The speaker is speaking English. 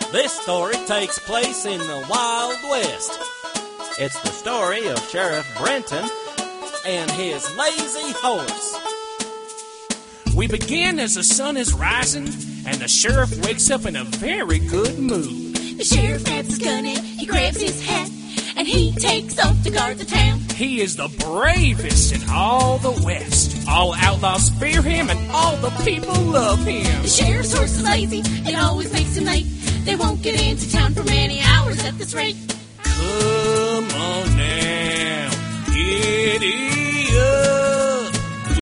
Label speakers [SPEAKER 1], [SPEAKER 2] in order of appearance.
[SPEAKER 1] This story takes place in the Wild West. It's the story of Sheriff Brenton and his lazy horse.
[SPEAKER 2] We begin as the sun is rising, and the sheriff wakes up in a very good mood.
[SPEAKER 3] The sheriff grabs his gun and he grabs his hat, and he takes off to guard the town.
[SPEAKER 2] He is the bravest in all the West. All outlaws fear him, and all the people love him.
[SPEAKER 3] The sheriff's horse is lazy, it always makes him late. They won't get into town for many hours at this rate.
[SPEAKER 2] Come on now, giddy up.